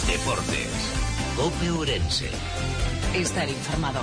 Deportes. COPE Ourense. Estar informado.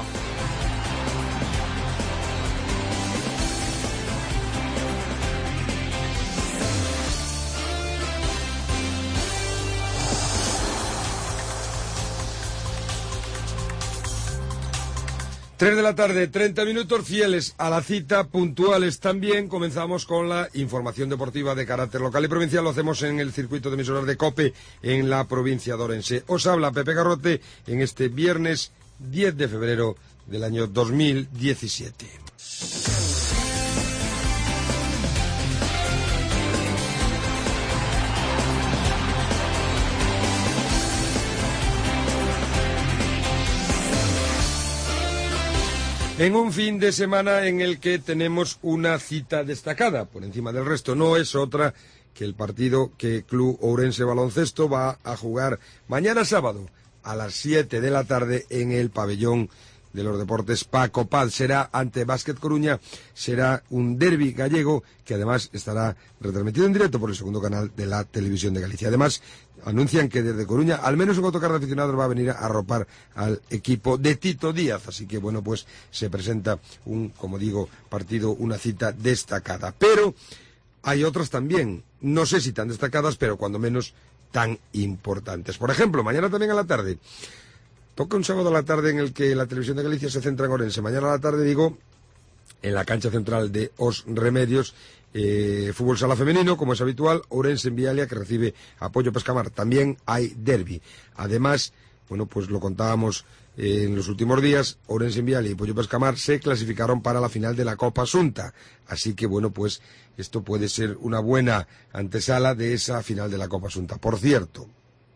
Tres de la tarde, 30 minutos, fieles a la cita, puntuales también. Comenzamos con la información deportiva de carácter local y provincial. Lo hacemos en el circuito de emisoras de COPE en la provincia de Ourense. Os habla Pepe Garrote en este viernes 10 de febrero del año 2017. En un fin de semana en el que tenemos una cita destacada, por encima del resto, no es otra que el partido que Club Ourense Baloncesto va a jugar mañana sábado a las 7 de la tarde en el pabellón de los deportes Paco Paz. Será ante Básquet Coruña, será un derbi gallego que además estará retransmitido en directo por el segundo canal de la Televisión de Galicia. Además, anuncian que desde Coruña al menos un autocar de aficionados va a venir a arropar al equipo de Tito Díaz. Así que, bueno, pues se presenta un, como digo, partido, una cita destacada. Pero hay otras también, no sé si tan destacadas, pero cuando menos tan importantes. Por ejemplo, mañana también a la tarde, toca un sábado a la tarde en el que la Televisión de Galicia se centra en Ourense. Mañana a la tarde, digo, en la cancha central de Os Remedios, fútbol sala femenino, como es habitual, Ourense en Vialia, que recibe Apoyo Pescamar. También hay derbi. Además, bueno, pues lo contábamos en los últimos días, Ourense en Vialia y Apoyo Pescamar se clasificaron para la final de la Copa Asunta. Así que, bueno, pues esto puede ser una buena antesala de esa final de la Copa Asunta. Por cierto,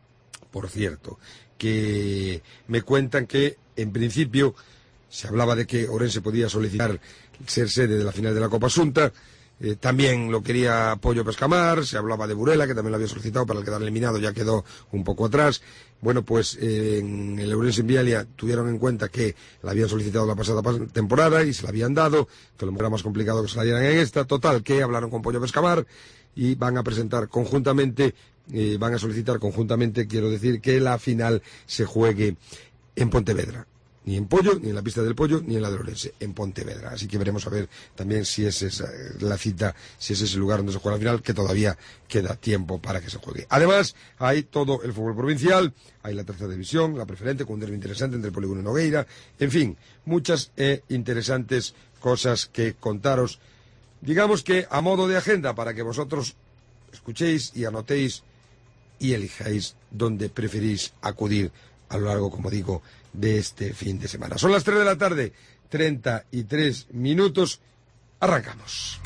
que me cuentan que, en principio, se hablaba de que Ourense podía solicitar ser sede de la final de la Copa Asunta. También lo quería Apoyo Pescamar, se hablaba de Burela, que también lo había solicitado para el quedar eliminado, ya quedó un poco atrás. Bueno, pues en el Ourense en Vialia tuvieron en cuenta que la habían solicitado la pasada temporada y se la habían dado, que lo era más complicado que se la dieran en esta. Total, que hablaron con Apoyo Pescamar y van a presentar conjuntamente, van a solicitar conjuntamente, quiero decir, que la final se juegue en Pontevedra. Ni en Pollo, ni en la pista del Pollo, ni en la de Ourense, en Pontevedra. Así que veremos a ver también si es esa la cita, si es ese lugar donde se juega la final, que todavía queda tiempo para que se juegue. Además, hay todo el fútbol provincial, hay la tercera división, la preferente, con un derbi interesante entre Polígono y Nogueira. En fin, muchas interesantes cosas que contaros. Digamos que a modo de agenda, para que vosotros escuchéis y anotéis y elijáis dónde preferís acudir a lo largo, como digo, de este fin de semana. Son las 3 de la tarde, 33 minutos. Arrancamos.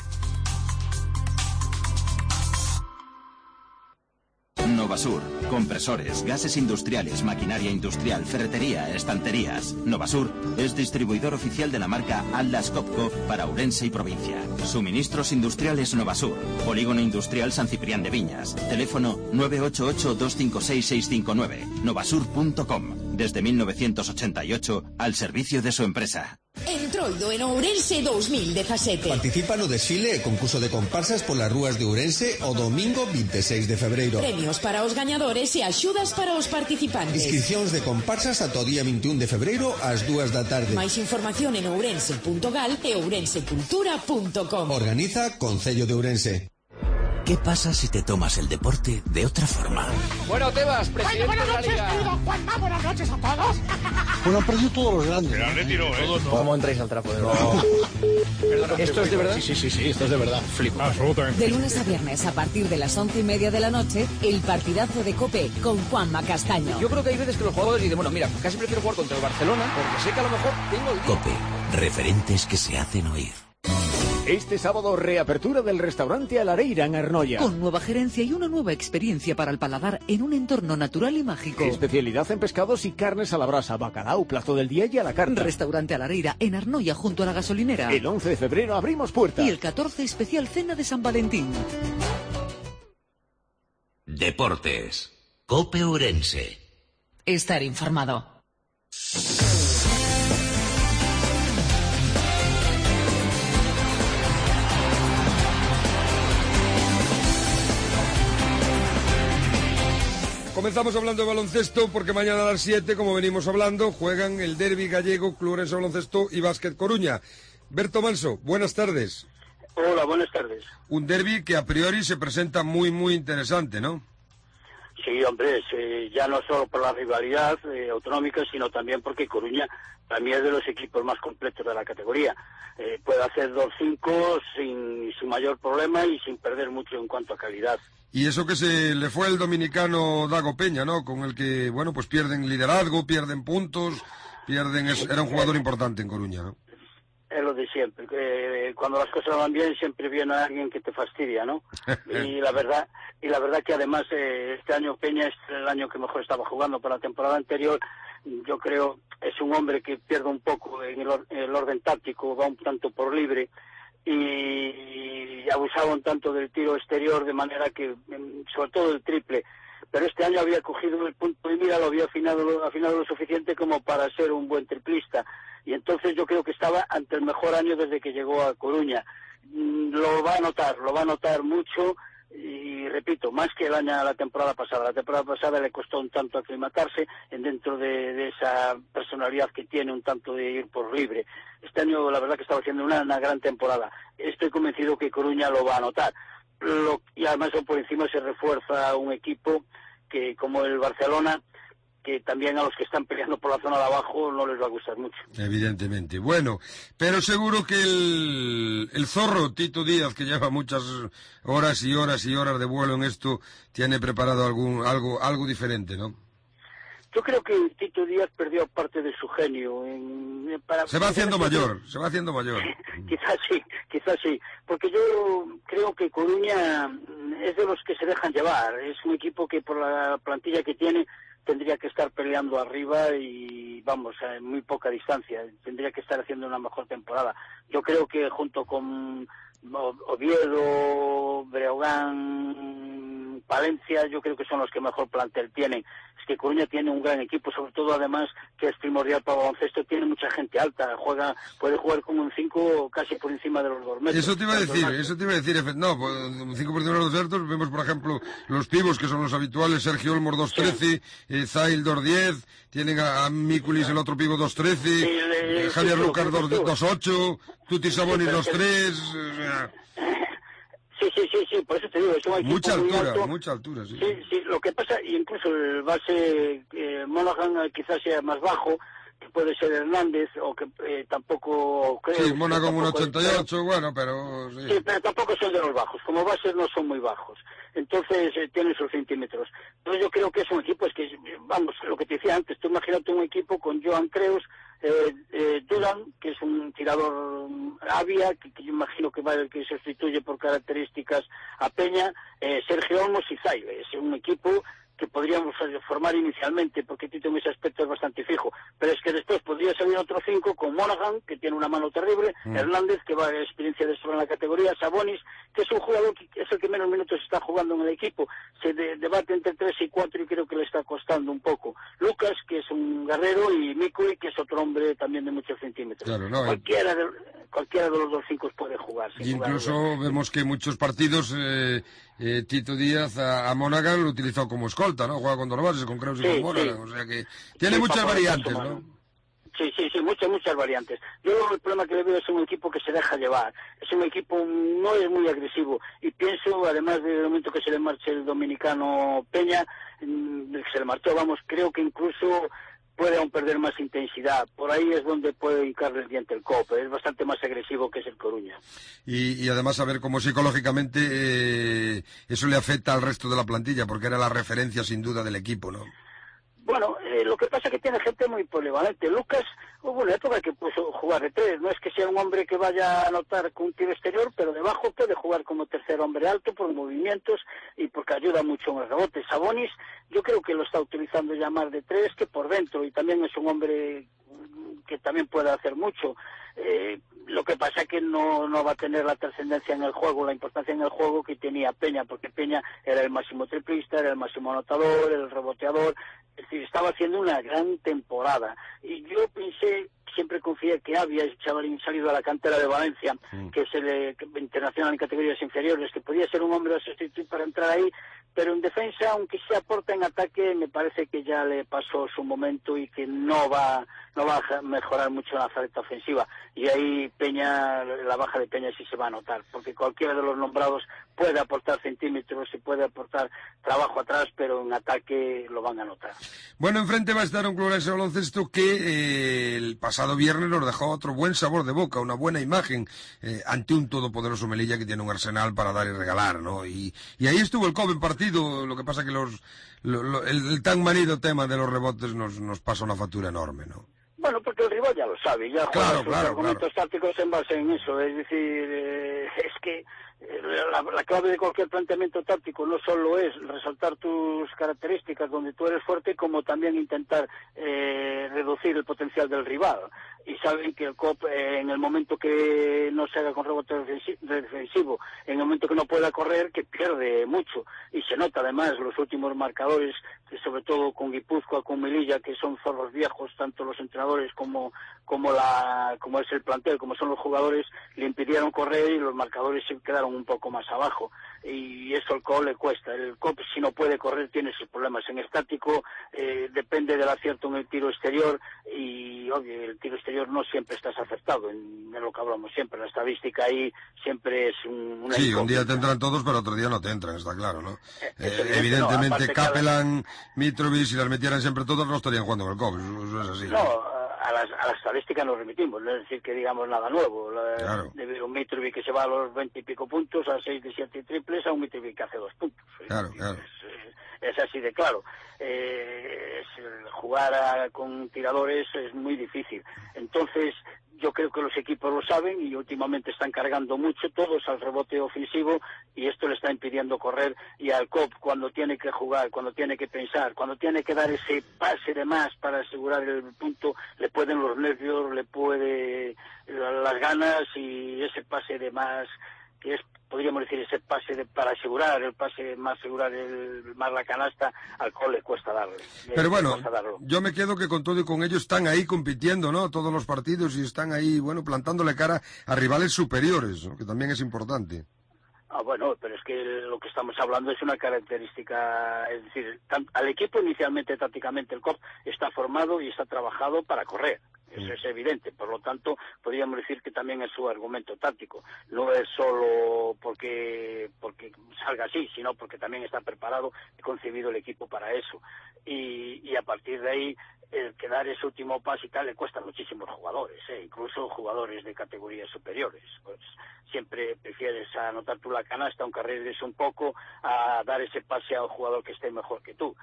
Novasur, compresores, gases industriales, maquinaria industrial, ferretería, estanterías. Novasur es distribuidor oficial de la marca Atlas Copco para Ourense y provincia. Suministros industriales Novasur, Polígono Industrial San Ciprián de Viñas. Teléfono 988-256-659. Novasur.com. Desde 1988 al servicio de su empresa. Entroido en Ourense 2017. Participa no desfile e concurso de comparsas polas rúas de Ourense o domingo 26 de febreiro. Premios para os gañadores e axudas para os participantes. Inscricións de comparsas ata o día 21 de febreiro ás 2 da tarde. Máis información en ourense.gal e ourensecultura.com. Organiza Concello de Ourense. ¿Qué pasa si te tomas el deporte de otra forma? Bueno, Tebas, presidente buenas noches, de la Liga. querido Juanma, buenas noches a todos. Bueno, han perdido todos los grandes. Pero retiro, ¿eh? ¿Cómo entráis al trapo de nuevo? ¿Esto es de verdad? Sí, esto es de verdad. Flipo. Absolutamente. De lunes a viernes, a partir de las 11:30 de la noche, el partidazo de COPE con Juanma Castaño. Yo creo que hay veces que los jugadores dicen, bueno, mira, casi prefiero jugar contra el Barcelona, porque sé que a lo mejor tengo el día. COPE, referentes que se hacen oír. Este sábado, reapertura del restaurante A Lareira en Arnoia. Con nueva gerencia y una nueva experiencia para el paladar en un entorno natural y mágico. Especialidad en pescados y carnes a la brasa, bacalao, plato del día y a la carta. Restaurante A Lareira en Arnoia junto a la gasolinera. El 11 de febrero abrimos puertas. Y el 14 especial cena de San Valentín. Deportes. COPE Ourense. Estar informado. Comenzamos hablando de baloncesto porque mañana a las 7, como venimos hablando, juegan el derbi gallego, Club Ourense Baloncesto y Básquet Coruña. Berto Manso, buenas tardes. Hola, buenas tardes. Un derbi que a priori se presenta muy, muy interesante, ¿no? Sí, hombre, ya no solo por la rivalidad autonómica, sino también porque Coruña también es de los equipos más completos de la categoría. Puede hacer 2-5 sin mayor problema y sin perder mucho en cuanto a calidad. Y eso que se le fue el dominicano Dago Peña, ¿no? Con el que, bueno, pues pierden liderazgo, pierden puntos, era un jugador importante en Coruña, ¿no? Es lo de siempre, cuando las cosas van bien siempre viene alguien que te fastidia, ¿no? y la verdad que además este año Peña es el año que mejor estaba jugando. Por la temporada anterior, yo creo, es un hombre que pierde un poco en el orden táctico, va un tanto por libre y abusaba un tanto del tiro exterior, de manera que, sobre todo el triple, pero este año había cogido el punto de mira, lo había afinado lo suficiente como para ser un buen triplista, y entonces yo creo que estaba ante el mejor año desde que llegó a Coruña. Lo va a notar mucho, y repito, más que la temporada pasada. La temporada pasada le costó un tanto aclimatarse dentro de esa personalidad que tiene, un tanto de ir por libre. Este año la verdad que estaba haciendo una gran temporada. Estoy convencido que Coruña lo va a notar. Y además por encima se refuerza un equipo que, como el Barcelona, que también a los que están peleando por la zona de abajo no les va a gustar mucho. Evidentemente. Bueno, pero seguro que el zorro Tito Díaz, que lleva muchas horas y horas y horas de vuelo en esto, tiene preparado algo diferente, ¿no? Yo creo que Tito Díaz perdió parte de su genio. Se va haciendo mayor. Quizás sí, porque yo creo que Coruña es de los que se dejan llevar. Es un equipo que por la plantilla que tiene tendría que estar peleando arriba y, vamos, a muy poca distancia. Tendría que estar haciendo una mejor temporada. Yo creo que junto con Oviedo, Breogán, Palencia, yo creo que son los que mejor plantel tienen. Es que Coruña tiene un gran equipo, sobre todo además que es primordial para baloncesto, tiene mucha gente alta, puede jugar como un 5 casi por encima de los 2 metros. Eso te iba a decir, no, pues, 5 por encima de los 2 metros, vemos por ejemplo los pibos que son los habituales, Sergio Olmos 2'13", Zail 2'10", tienen a Mikulis el otro pivo 2'13", Javier Lucas 2'8", Tuti Sabonis 2'3", Sí, por eso te digo, es un equipo mucha altura, sí. Sí, lo que pasa, y incluso el base Monaghan quizás sea más bajo, que puede ser Hernández, o que tampoco creo... Sí, Monaghan 1,88, bueno, pero... Sí, pero tampoco son de los bajos, como bases no son muy bajos, entonces tienen sus centímetros. Entonces yo creo que es un equipo, es que, vamos, lo que te decía antes, tú imagínate un equipo con Joan Creus, Duran, que es un tirador Avia, que yo imagino que va el que sustituye por características a Peña, Sergio Olmos y Zail. Es un equipo que podríamos formar inicialmente, porque Tito en ese aspecto es bastante fijo, pero es que después podría salir otro 5 con Monaghan, que tiene una mano terrible, Hernández, que va a experiencia de sobra en la categoría, Sabonis, que es un jugador que es el que menos minutos está jugando en el equipo, se debate entre 3 y 4 y creo que le está costando un poco. Lucas, que es un guerrero, y Mikui, que es otro hombre también de muchos centímetros. Claro, no, cualquiera de los 2 5 puede jugar. Y incluso vemos que muchos partidos Tito Díaz a Monaghan lo utilizó como escolta, ¿no? Juega con dos bases, con Creus y con Monaghan, o sea que tiene muchas variantes, ¿no? Sí, muchas variantes. Yo el problema que le veo es un equipo que se deja llevar, es un equipo no es muy agresivo, y pienso, además del momento que se le marche el dominicano Peña, que se le marchó, vamos, creo que incluso puede aún perder más intensidad. Por ahí es donde puede hincarle el diente el COP. Es bastante más agresivo que es el Coruña. Y además a ver cómo psicológicamente eso le afecta al resto de la plantilla, porque era la referencia sin duda del equipo, ¿no? Bueno, lo que pasa es que tiene gente muy polivalente. Lucas hubo una época que puso jugar de 3. No es que sea un hombre que vaya a anotar con un tiro exterior, pero debajo puede jugar como tercer hombre alto por movimientos y porque ayuda mucho en el rebote. Sabonis yo creo que lo está utilizando ya más de 3 que por dentro, y también es un hombre que también puede hacer mucho. Lo que pasa es que no va a tener la trascendencia en el juego, la importancia en el juego que tenía Peña, porque Peña era el máximo triplista, era el máximo anotador, el reboteador, es decir, estaba haciendo una gran temporada. Y yo pensé, siempre confié que había el chavalín salido a la cantera de Valencia, que es el internacional en categorías inferiores, que podía ser un hombre a sustituir para entrar ahí, pero en defensa, aunque se aporta en ataque, me parece que ya le pasó su momento y que no va a mejorar mucho la faceta ofensiva. Y ahí Peña, la baja de Peña sí se va a notar, porque cualquiera de los nombrados puede aportar centímetros y puede aportar trabajo atrás, pero en ataque lo van a notar. Bueno, enfrente va a estar un Club Ourense Baloncesto que el pasado viernes nos dejó otro buen sabor de boca, una buena imagen ante un todopoderoso Melilla que tiene un arsenal para dar y regalar, ¿no? Y ahí estuvo el COP en partido, lo que pasa que el tan manido tema de los rebotes nos pasa una factura enorme, ¿no? Bueno, porque el rival ya lo sabe, ya juega sus argumentos tácticos en base en eso, es decir, es que la clave de cualquier planteamiento táctico no solo es resaltar tus características donde tú eres fuerte, como también intentar reducir el potencial del rival. Y saben que el COP, en el momento que no se haga con rebote defensivo, en el momento que no pueda correr, que pierde mucho. Y se nota además los últimos marcadores, que sobre todo con Guipúzcoa, con Melilla, que son zorros viejos, tanto los entrenadores como es el plantel, como son los jugadores, le impidieron correr y los marcadores se quedaron un poco más abajo. Y eso al COP le cuesta. El COP, si no puede correr, tiene sus problemas en estático, depende del acierto en el tiro exterior, y obvio, el tiro exterior no siempre estás acertado, en lo que hablamos siempre, la estadística ahí siempre es una Sí, incógnita. un día te entran todos, pero otro día no te entran, está claro, ¿no? Evidentemente, Capelán, Mitrovic, si las metieran siempre todas, no estarían jugando en el COP, eso es así. No, a la estadística nos remitimos, no es decir que digamos nada nuevo. Claro. De un Mitrovic que se va a los 20 y pico puntos, a 6 de 7 triples, a un Mitrovic que hace 2 puntos. Claro. Es así de claro. Jugar con tiradores es muy difícil. Entonces, yo creo que los equipos lo saben y últimamente están cargando mucho todos al rebote ofensivo, y esto le está impidiendo correr. Y al COP, cuando tiene que jugar, cuando tiene que pensar, cuando tiene que dar ese pase de más para asegurar el punto, le pueden los nervios, le puede las ganas, y ese pase de más, que es, podríamos decir, ese pase para asegurar más la canasta, al COP le cuesta darle. Pero bueno, yo me quedo que con todo y con ello están ahí compitiendo, ¿no? Todos los partidos, y están ahí, bueno, plantándole cara a rivales superiores, ¿no? Que también es importante. Bueno, pero es que lo que estamos hablando es una característica, es decir, al equipo inicialmente, tácticamente, el COP está formado y está trabajado para correr. Eso es evidente, por lo tanto, podríamos decir que también es su argumento táctico. No es solo porque salga así, sino porque también está preparado y concebido el equipo para eso. Y a partir de ahí, el que dar ese último paso y tal le cuesta a muchísimos jugadores, incluso jugadores de categorías superiores. Pues siempre prefieres anotar tú la canasta, aunque arriesgues un poco, a dar ese pase a un jugador que esté mejor que tú.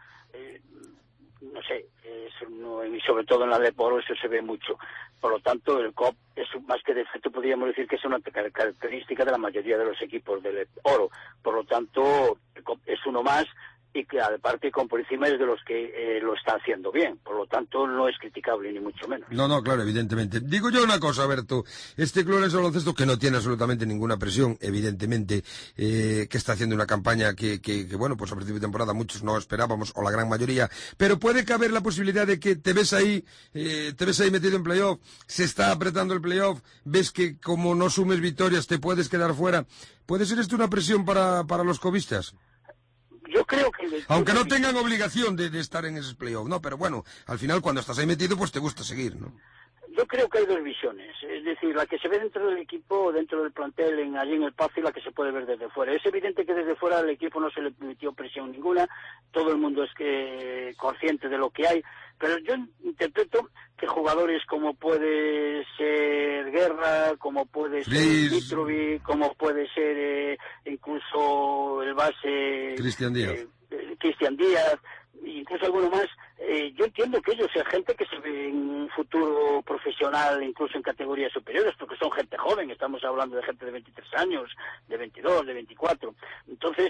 No sé, y sobre todo en la de Oro eso se ve mucho. Por lo tanto, el COP es más que defecto, podríamos decir que es una característica de la mayoría de los equipos del Oro. Por lo tanto, el COP es uno más, y que aparte con por encima es de los que lo está haciendo bien, por lo tanto no es criticable ni mucho menos. No, claro, evidentemente. Digo yo una cosa, Berto, este Club Ourense Baloncesto, que no tiene absolutamente ninguna presión, evidentemente, que está haciendo una campaña que bueno, pues a principio de temporada muchos no esperábamos, o la gran mayoría, pero puede caber la posibilidad de que te ves ahí metido en playoff, se está apretando el playoff, ves que como no sumes victorias te puedes quedar fuera. ¿Puede ser esto una presión para los cobistas? Yo creo que... Aunque no tengan obligación de estar en esos playoffs, ¿no? Pero bueno, al final cuando estás ahí metido, pues te gusta seguir, ¿no? Yo creo que hay dos visiones, es decir, la que se ve dentro del equipo, dentro del plantel, allí en el Pazo, y la que se puede ver desde fuera. Es evidente que desde fuera al equipo no se le metió presión ninguna, todo el mundo es consciente de lo que hay, pero yo interpreto que jugadores como puede ser Guerra, como puede ser Mitrovic, como puede ser incluso el base Cristian Díaz, incluso alguno más, yo entiendo que ellos sean gente que se ve en un futuro profesional, incluso en categorías superiores, porque son gente joven, estamos hablando de gente de 23 años, de 22, de 24. Entonces,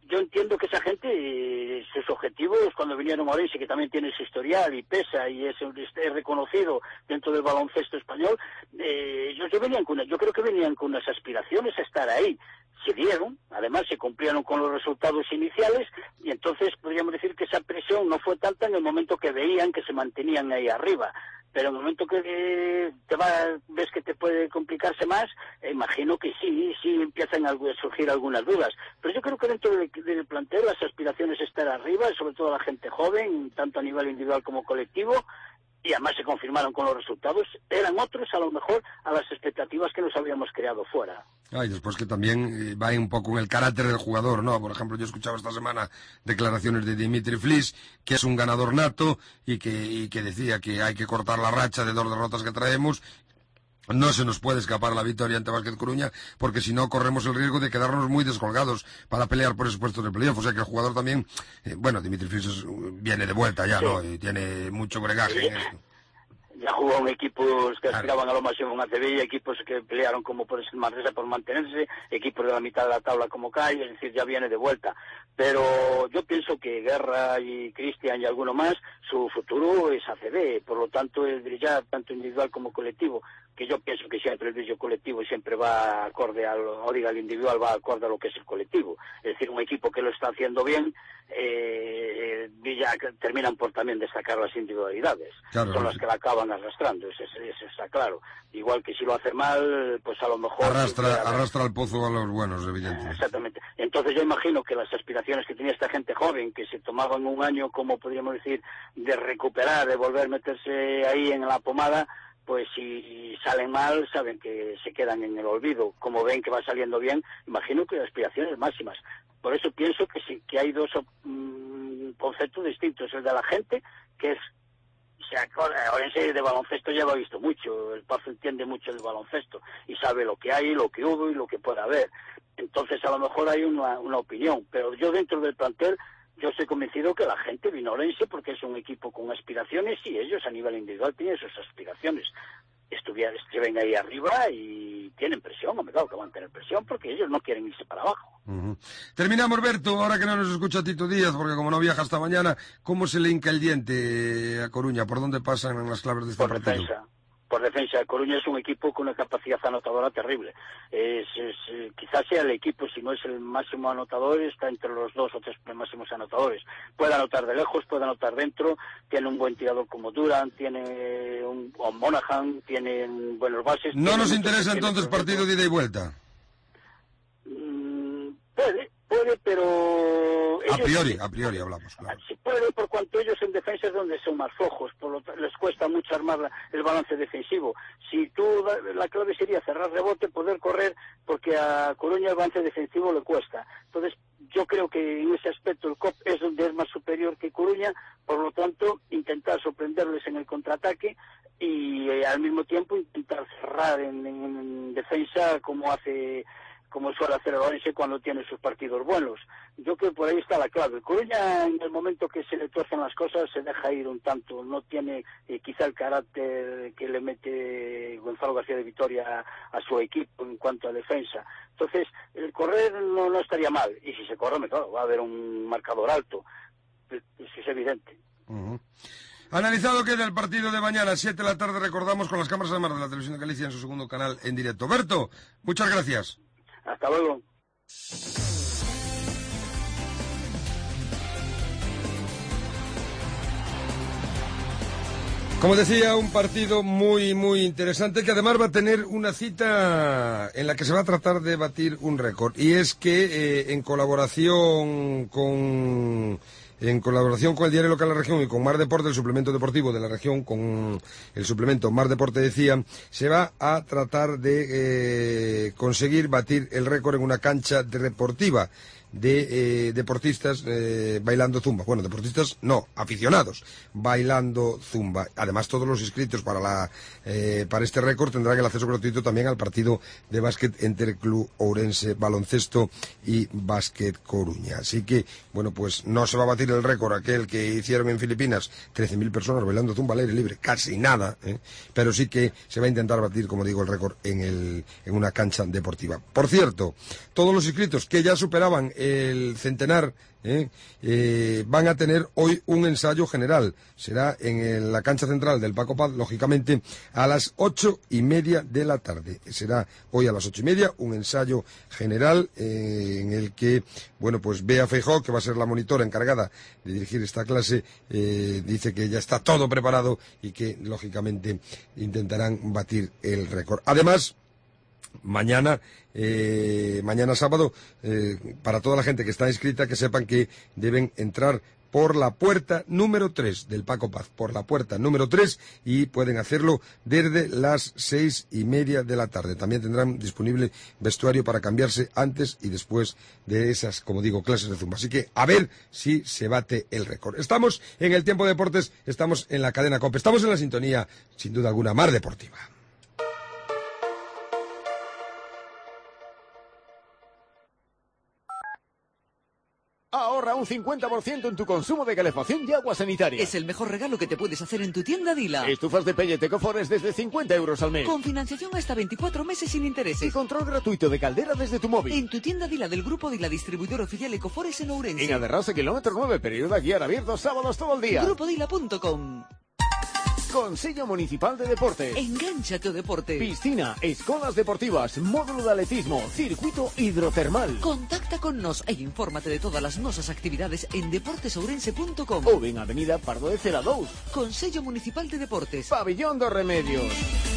yo entiendo que esa gente, sus objetivos cuando vinieron a Orense, que también tiene su historial y pesa y es reconocido dentro del baloncesto español, yo creo que venían con unas aspiraciones a estar ahí. Se dieron, además se cumplieron con los resultados iniciales y entonces podríamos decir que esa presión no fue tanta en el momento que veían que se mantenían ahí arriba. Pero en el momento que ves que te puede complicarse más, imagino que sí empiezan a surgir algunas dudas. Pero yo creo que dentro del plantel las aspiraciones estar arriba, sobre todo la gente joven, tanto a nivel individual como colectivo, y además se confirmaron con los resultados, eran otros a lo mejor a las expectativas que nos habíamos creado fuera. Y después que también va un poco en el carácter del jugador, ¿no? Por ejemplo, yo escuchaba esta semana declaraciones de Dimitri Flis, que es un ganador nato y que decía que hay que cortar la racha de 2 derrotas que traemos. No se nos puede escapar la victoria ante Básquet Coruña, porque si no corremos el riesgo de quedarnos muy descolgados para pelear por esos puestos de playoff. O sea que el jugador también, Dimitri Flis viene de vuelta ya, sí, ¿no? Y tiene mucho bregaje en esto. Ya jugó en equipos que aspiraban a lo máximo en ACB, equipos que pelearon como por Manresa por mantenerse, equipos de la mitad de la tabla como CAI, es decir, ya viene de vuelta. Pero yo pienso que Guerra y Cristian y alguno más, su futuro es ACB, por lo tanto el brillar tanto individual como colectivo, que yo pienso que siempre el brillo colectivo siempre va acorde el individual va acorde a lo que es el colectivo. Es decir, un equipo que lo está haciendo bien, ya terminan por también destacar las individualidades. Claro, son las que la acaban arrastrando, eso está claro. Igual que si lo hace mal, pues a lo mejor... Arrastra al pozo a los buenos, evidentemente. Exactamente. Entonces yo imagino que las aspiraciones que tenía esta gente joven, que se tomaban un año, como podríamos decir, de recuperar, de volver a meterse ahí en la pomada, pues si salen mal, saben que se quedan en el olvido. Como ven que va saliendo bien, imagino que aspiraciones máximas. Por eso pienso que sí, que hay dos conceptos distintos. El de la gente, que es... Orense de baloncesto ya lo ha visto mucho, el Pazo entiende mucho del baloncesto y sabe lo que hay, lo que hubo y lo que puede haber. Entonces a lo mejor hay una opinión, pero yo dentro del plantel, yo estoy convencido que la gente vino a Orense porque es un equipo con aspiraciones y ellos a nivel individual tienen sus aspiraciones. Estuvieron ahí arriba y tienen presión, claro que van a tener presión porque ellos no quieren irse para abajo. Terminamos, Berto, ahora que no nos escucha Tito Díaz, porque como no viaja hasta mañana, ¿cómo se le hinca el diente a Coruña? ¿Por dónde pasan las claves de este partido? Por defensa, Coruña es un equipo con una capacidad anotadora terrible. Quizás sea el equipo, si no es el máximo anotador, está entre los 2 o 3 máximos anotadores. Puede anotar de lejos, puede anotar dentro, tiene un buen tirador como Durant, tiene un Monaghan, tienen buenos bases. ¿No nos interesa entonces partido de ida y vuelta? Puede, pero... A priori hablamos, claro. Sí puede, por cuanto ellos en defensa es donde son más flojos, les cuesta mucho armar el balance defensivo. Si la clave sería cerrar rebote, poder correr, porque a Coruña el balance defensivo le cuesta. Entonces, yo creo que en ese aspecto el COP es donde es más superior que Coruña, por lo tanto, intentar sorprenderles en el contraataque y al mismo tiempo intentar cerrar en defensa como suele hacer el Orense cuando tiene sus partidos buenos. Yo creo que por ahí está la clave. Coruña, en el momento que se le tuercen las cosas, se deja ir un tanto. No tiene quizá el carácter que le mete Gonzalo García de Vitoria a su equipo en cuanto a defensa. Entonces, el correr no estaría mal. Y si se corre, claro, va a haber un marcador alto. Eso es evidente. Analizado queda el partido de mañana, 7 de la tarde, recordamos, con las cámaras de mar de la Televisión de Galicia en su segundo canal en directo. Berto, muchas gracias. Hasta luego. Como decía, un partido muy, muy interesante que además va a tener una cita en la que se va a tratar de batir un récord. Y es que en colaboración con el diario local de la región y con Mar Deporte, el suplemento deportivo de la región, con el suplemento Mar Deporte decía, se va a tratar de conseguir batir el récord en una cancha deportiva de deportistas bailando zumba. Bueno, deportistas no, aficionados bailando zumba. Además, todos los inscritos para este récord tendrán el acceso gratuito también al partido de básquet entre Club Ourense Baloncesto y Básquet Coruña. Así que, bueno, pues no se va a batir el récord aquel que hicieron en Filipinas, 13.000 personas bailando zumba al aire libre, casi nada, pero sí que se va a intentar batir, como digo, el récord en una cancha deportiva. Por cierto, todos los inscritos que ya superaban el Centenar van a tener hoy un ensayo general. Será en la cancha central del Paco Paz, lógicamente, a las 8:30 de la tarde. Será hoy a las 8:30 un ensayo general en el que, bueno, pues Bea Feijóo, que va a ser la monitora encargada de dirigir esta clase, dice que ya está todo preparado y que, lógicamente, intentarán batir el récord. Además, mañana sábado, para toda la gente que está inscrita, que sepan que deben entrar por la puerta número 3 del Paco Paz, por la puerta número 3, y pueden hacerlo desde las 6:30 de la tarde. También tendrán disponible vestuario para cambiarse antes y después de esas, como digo, clases de zumba. Así que a ver si se bate el récord. Estamos en el Tiempo de Deportes, estamos en la cadena COPE, estamos en la sintonía, sin duda alguna, más deportiva. Ahorra un 50% en tu consumo de calefacción y agua sanitaria. Es el mejor regalo que te puedes hacer en tu tienda Dila. Estufas de Pellet Ecofores desde 50 euros al mes. Con financiación hasta 24 meses sin intereses. Y control gratuito de caldera desde tu móvil. En tu tienda Dila del Grupo Dila, distribuidor oficial Ecofores en Ourense. En Aderrase, kilómetro 9, periodo de guiar abierto sábados todo el día. Grupodila.com. Consello Municipal de Deportes. Engánchate ao deporte. Piscina, escolas deportivas, módulo de atletismo, circuito hidrotermal. Contacta con nos e infórmate de todas as nosas actividades en deportesourense.com. Ou en Avenida Pardo de Cela 2. Consello Municipal de Deportes. Pabellón dos Remedios.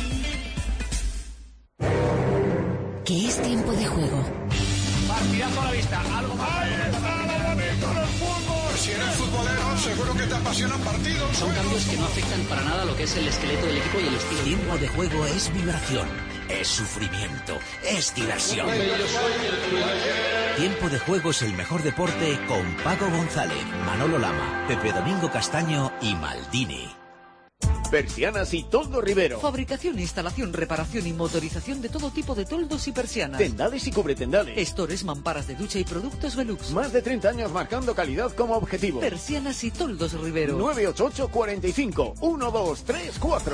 ¿Qué es Tiempo de Juego? Partidazo a la vista, algo más. ¡Ahí está la bonita del fútbol! Si eres futbolero, seguro que te apasionan partidos. Son cambios que no afectan para nada lo que es el esqueleto del equipo y el estilo. Tiempo de Juego es vibración, es sufrimiento, es diversión. Tiempo de Juego es el mejor deporte con Paco González, Manolo Lama, Pepe Domingo Castaño y Maldini. Persianas y Toldo Rivero. Fabricación, instalación, reparación y motorización de todo tipo de toldos y persianas. Tendales y cubretendales. Estores, mamparas de ducha y productos Velux. Más de 30 años marcando calidad como objetivo. Persianas y Toldos Rivero. 988 45 1234.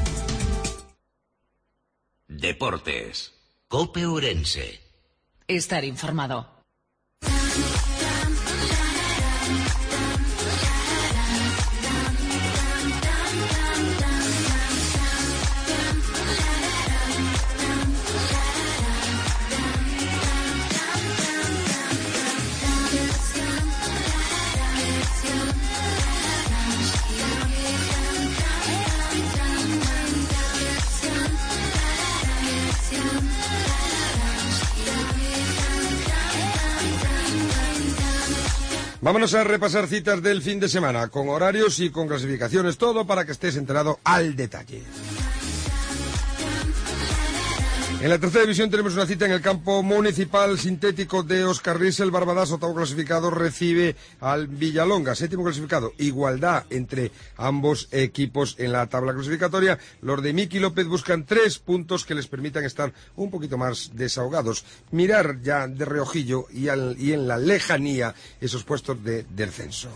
Deportes. COPE Ourense. Estar informado. Vámonos a repasar citas del fin de semana, con horarios y con clasificaciones, todo para que estés enterado al detalle. En la tercera división tenemos una cita en el campo municipal sintético de Oscarrís. El Barbadas, octavo clasificado, recibe al Villalonga, séptimo clasificado. Igualdad entre ambos equipos en la tabla clasificatoria. Los de Miki López buscan 3 puntos que les permitan estar un poquito más desahogados. Mirar ya de reojillo y en la lejanía esos puestos de descenso.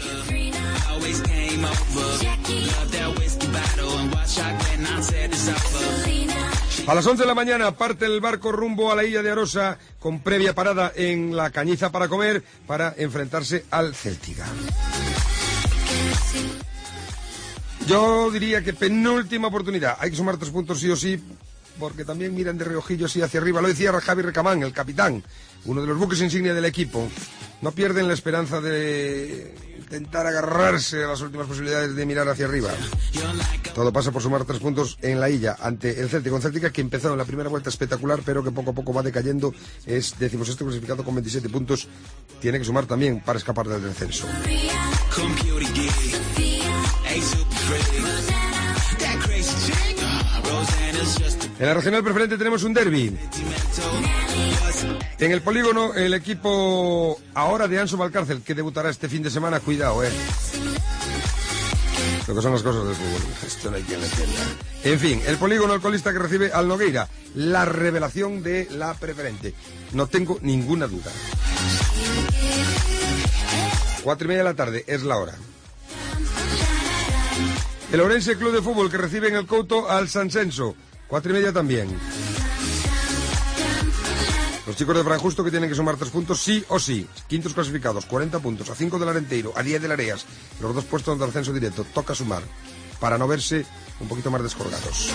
A las 11 de la mañana parte el barco rumbo a la isla de Arosa, con previa parada en la Cañiza para comer, para enfrentarse al Céltiga. Yo diría que penúltima oportunidad. Hay que sumar 3 puntos sí o sí, porque también miran de reojillo así hacia arriba. Lo decía Javi Recamán, el capitán, uno de los buques insignia del equipo. No pierden la esperanza de intentar agarrarse a las últimas posibilidades de mirar hacia arriba. Todo pasa por sumar 3 puntos en la Illa ante el Céltico. Un Céltica que empezó en la primera vuelta espectacular, pero que poco a poco va decayendo. Es 16º clasificado con 27 puntos. Tiene que sumar también para escapar del descenso. En la regional preferente tenemos un derbi. En el polígono, el equipo ahora de Anso Valcárcel, que debutará este fin de semana. Cuidado, lo que son las cosas del fútbol. Esto no hay quien le entienda. En fin, el polígono alcoholista que recibe al Nogueira. La revelación de la preferente. No tengo ninguna duda. 4:30 de la tarde es la hora. El Ourense Club de Fútbol que recibe en el Couto al Sansenso. 4:30 también. Los chicos de Fran Justo que tienen que sumar 3 puntos sí o sí. Quintos clasificados, 40 puntos, a 5 del Arenteiro, a 10 del Areas. Los 2 puestos de ascenso directo. Toca sumar para no verse un poquito más descolgados.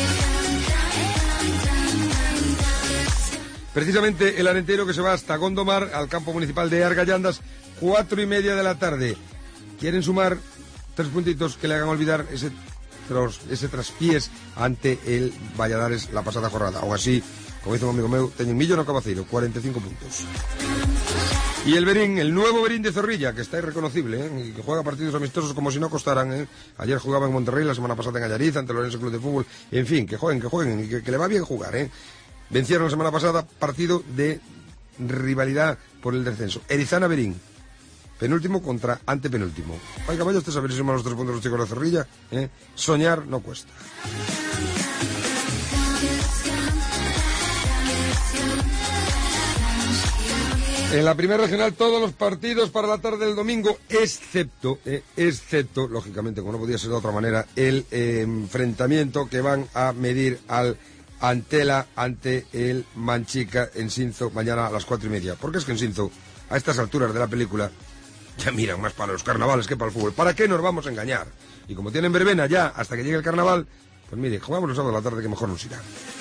Precisamente el Arenteiro que se va hasta Gondomar, al campo municipal de Argallandas, 4:30 de la tarde. Quieren sumar 3 puntitos que le hagan olvidar ese traspiés ante el Valladares la pasada jornada. Aún así, como dice un amigo meu, teñen millo no cabacero, 45 puntos. Y el Berín, el nuevo Berín de Zorrilla, que está irreconocible, y que juega partidos amistosos como si no costaran. Ayer jugaba en Monterrey, la semana pasada en Allariz, ante el Orense Club de Fútbol. En fin, que jueguen, y que le va bien jugar. Vencieron la semana pasada, partido de rivalidad por el descenso. Erizana Berín, penúltimo contra antepenúltimo. Oiga, vaya usted a ver si suman los 3 puntos los chicos de Zorrilla. Soñar no cuesta. En la primera regional todos los partidos para la tarde del domingo, excepto, lógicamente, como no podía ser de otra manera, el enfrentamiento que van a medir al Antela ante el Manchica en Sinzo mañana a las 4:30. Porque es que en Sinzo, a estas alturas de la película, ya miran más para los carnavales que para el fútbol. ¿Para qué nos vamos a engañar? Y como tienen verbena ya hasta que llegue el carnaval, pues mire, jugamos los sábados a la tarde que mejor nos irá.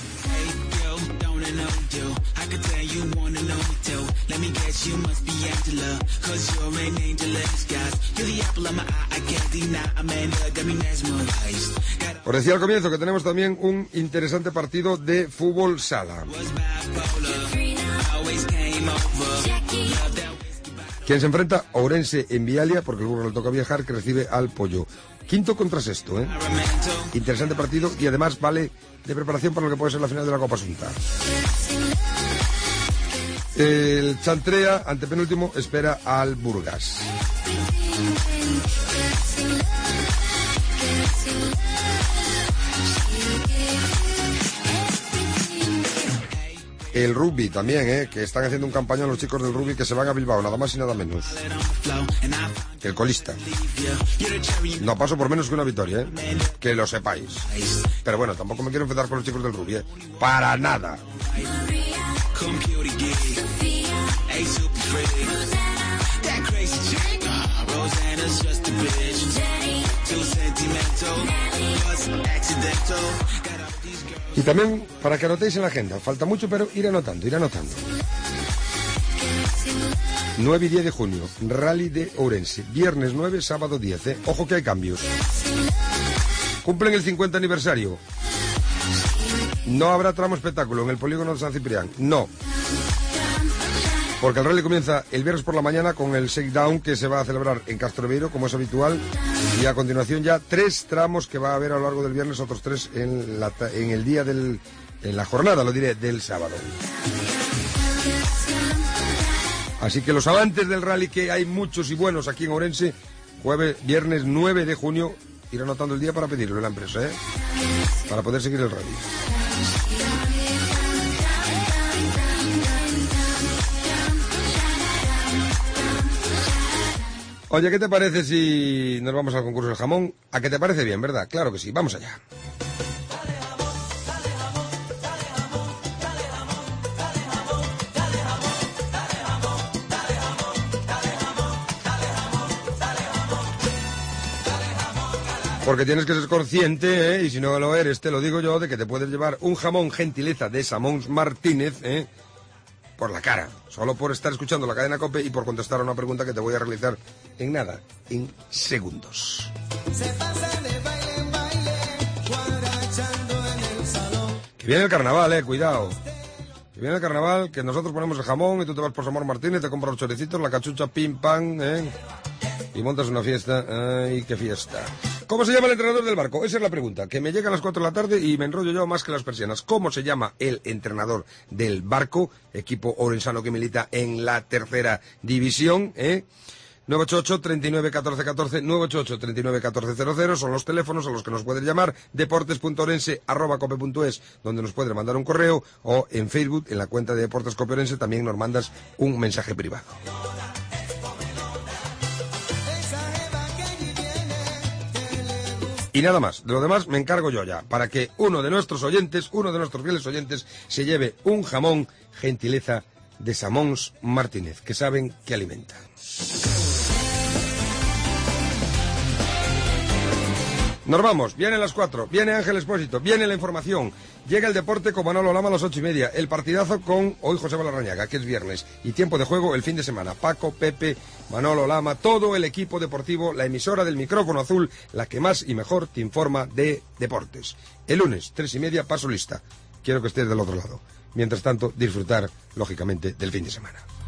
Os decía al comienzo que tenemos también un interesante partido de fútbol sala. Quien se enfrenta a Ourense en Vialia, porque el burro le toca viajar, que recibe al Pollo. Quinto contra sexto, Interesante partido y además vale de preparación para lo que puede ser la final de la Copa Asunta. El Chantrea, antepenúltimo, espera al Burgas. El rugby también, que están haciendo un campañón los chicos del rugby que se van a Bilbao, nada más y nada menos. El colista. No paso por menos que una victoria, que lo sepáis. Pero bueno, tampoco me quiero enfrentar con los chicos del rugby, para nada. Y también para que anotéis en la agenda, falta mucho pero ir anotando. 9 y 10 de junio, Rally de Ourense, viernes 9, sábado 10, Ojo que hay cambios. Cumplen el 50 aniversario. No habrá tramo espectáculo en el polígono de San Ciprián, no. Porque el rally comienza el viernes por la mañana con el shakedown que se va a celebrar en Castrovieiro, como es habitual, y a continuación ya 3 tramos que va a haber a lo largo del viernes, otros 3 en el día en la jornada, lo diré, del sábado. Así que los amantes del rally, que hay muchos y buenos aquí en Ourense, viernes 9 de junio, ir anotando el día para pedirlo a la empresa, para poder seguir el rally. Oye, ¿qué te parece si nos vamos al concurso del jamón? ¿A qué te parece bien, verdad? Claro que sí, vamos allá. Porque tienes que ser consciente, y si no lo eres, te lo digo yo, de que te puedes llevar un jamón gentileza de Samons Martínez, por la cara, solo por estar escuchando la cadena COPE y por contestar a una pregunta que te voy a realizar en nada, en segundos. Que viene el carnaval, cuidado. Que viene el carnaval, que nosotros ponemos el jamón y tú te vas por Samons Martínez, te compras los choricitos, la cachucha, pim, pam, y montas una fiesta. ¡Ay, qué fiesta! ¿Cómo se llama el entrenador del Barco? Esa es la pregunta, que me llega a las 4 de la tarde y me enrollo yo más que las persianas. ¿Cómo se llama el entrenador del Barco, equipo orensano que milita en la tercera división? 988 39 14 14, 988 39 14 00 son los teléfonos a los que nos pueden llamar, deportes.orense@cope.es, donde nos pueden mandar un correo, o en Facebook, en la cuenta de Deportes Cope Orense, también nos mandas un mensaje privado. Y nada más, de lo demás me encargo yo ya, para que uno de nuestros fieles oyentes, se lleve un jamón, gentileza de Samons Martínez, que saben que alimenta. Nos vamos, vienen las 4, viene Ángel Expósito, viene la información, llega el deporte con Manolo Lama a las 8:30, el partidazo con hoy José Larrañaga, que es viernes, y tiempo de juego el fin de semana. Paco, Pepe, Manolo Lama, todo el equipo deportivo, la emisora del micrófono azul, la que más y mejor te informa de deportes. El lunes, 3:30, paso lista. Quiero que estés del otro lado. Mientras tanto, disfrutar, lógicamente, del fin de semana.